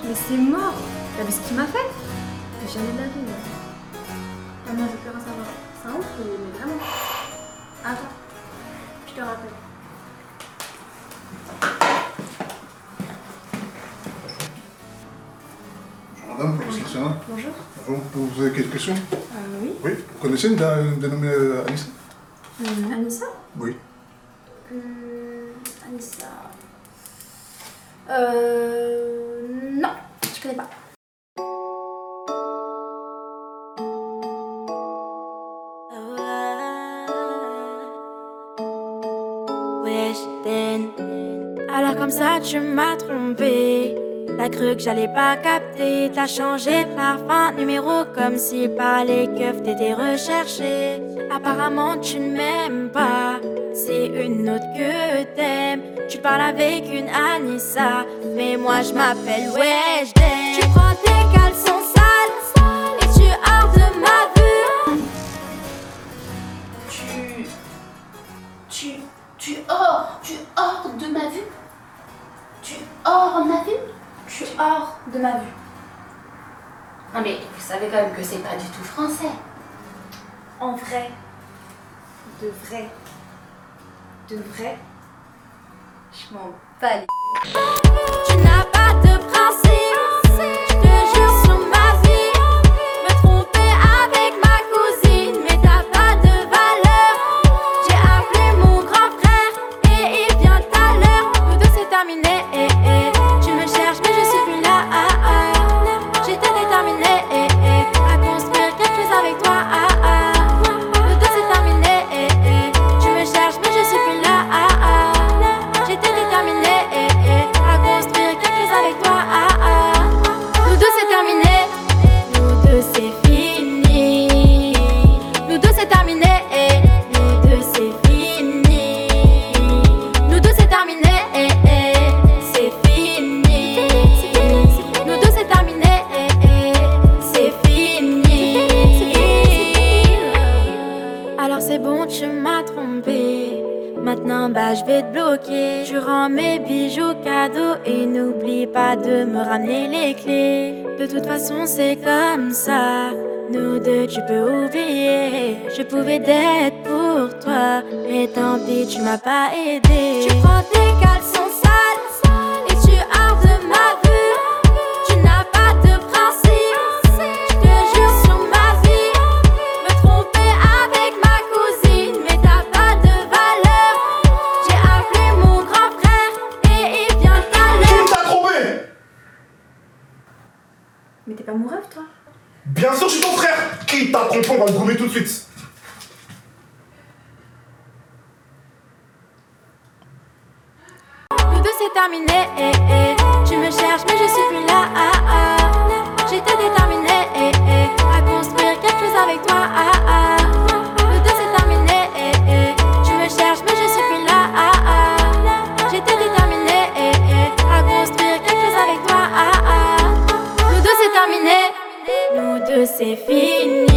Mais c'est mort. T'as vu ce qu'il m'a fait? Jamais de la vie. Ah non, je veux plus rien savoir. C'est un ouf, mais vraiment. Attends, je te rappelle. Bonjour madame, professeur Siana. Bonjour. Bonjour, vous avez quelques questions? Oui. Oui. Vous connaissez une dénommée Anissa? Anissa? Oui. Anissa. Non, je connais pas. Wesh, Den. Alors comme ça tu m'as trompé. T'as cru que j'allais pas capter. T'as changé de parfum, numéro comme si par les keufs t'étais recherché. Apparemment tu ne m'aimes pas, c'est une autre que t'aimes. Tu parles avec une Anissa, mais moi je m'appelle Wesh, Den. Tu prends tes caleçons sales et tu hors de ma vue. Tu hors de ma vue? Tu hors ma vue? Je suis hors de ma vue. Non mais vous savez quand même que c'est pas du tout français. En vrai, de vrai, je m'en bats les... Tu n'as pas de principe, je te jure sur ma vie. Me tromper avec ma cousine, mais t'as pas de valeur. J'ai appelé mon grand frère et il vient tout à l'heure. Nous deux c'est terminé, tu me cherches mais je suis plus là. J'étais déterminée à construire quelque chose avec toi. Nous deux c'est terminé, tu me cherches mais je suis plus là. J'étais déterminée à construire quelque chose avec toi. Nous deux c'est terminé, nous deux c'est fini. Nous deux c'est terminé, nous deux c'est fini. Nous deux c'est terminé, c'est fini. Nous deux c'est terminé, c'est fini. Alors c'est bon, tu m'as trompé. Maintenant bah je vais te bloquer. Je rends mes bijoux cadeaux et n'oublie pas de me ramener les clés. De toute façon c'est comme ça, nous deux tu peux oublier. Je pouvais d'être pour toi, mais tant pis tu m'as pas aidé. Tu prends tes caleçons sales et tu hors de ma vue. Tu n'as pas de principe, je te jure sur ma vie. Me tromper avec ma cousine, mais t'as pas de valeur. J'ai appelé mon grand frère et il vient tout à l'heure. Qui t'a trompé? Mais t'es pas mon rêve, toi? Bien sûr, je suis ton frère. Qui t'a trompé? On va le gommer tout de suite. Nous deux c'est terminé, tu me cherches mais je suis plus là. J'étais déterminée à construire quelque chose avec toi. Nous deux c'est terminé, tu me cherches mais je suis plus là. J'étais déterminée à construire quelque chose avec toi. Nous deux c'est terminé, nous deux c'est fini.